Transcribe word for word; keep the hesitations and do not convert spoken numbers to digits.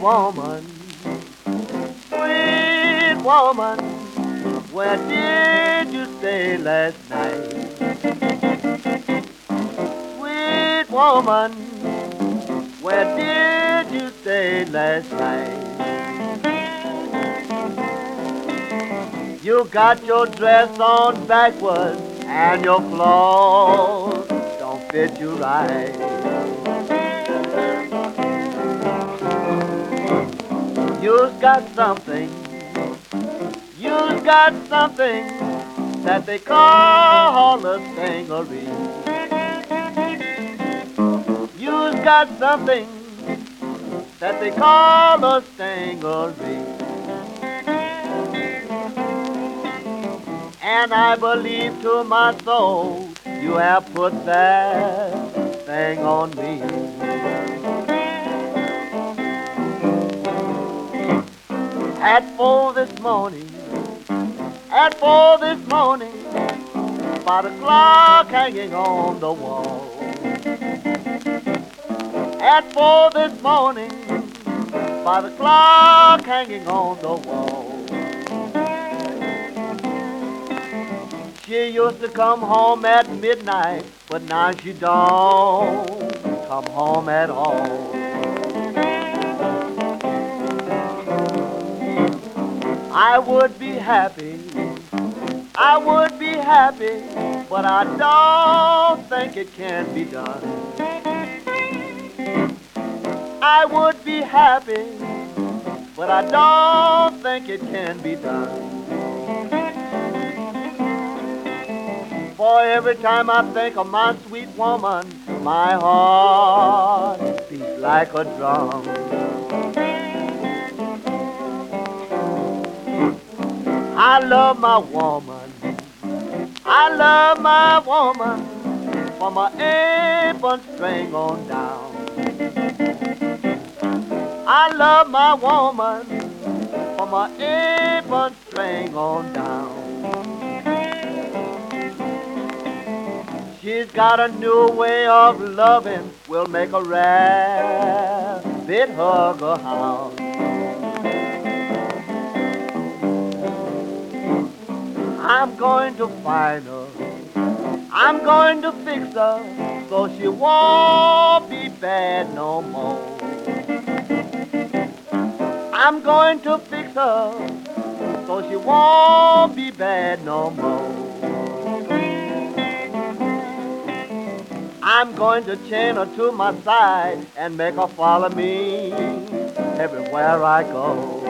woman, sweet woman, where did you stay last night? Sweet woman, where did you stay last night? You got your dress on backwards and your clothes don't fit you right. You've got something, you've got something that they call a stingery. You've got something that they call a stingery. And I believe to my soul you have put that thing on me. At four this morning, at four this morning, by the clock hanging on the wall. At four this morning, by the clock hanging on the wall. She used to come home at midnight, but now she don't come home at all. I would be happy, I would be happy, but I don't think it can be done. I would be happy, but I don't think it can be done. For every time I think of my sweet woman, my heart beats like a drum. I love my woman, I love my woman, from my apron string on down. I love my woman, from my apron string on down. She's got a new way of loving, will make a rabbit hug a hound. I'm going to find her, I'm going to fix her, so she won't be bad no more. I'm going to fix her, so she won't be bad no more. I'm going to chain her to my side and make her follow me everywhere I go.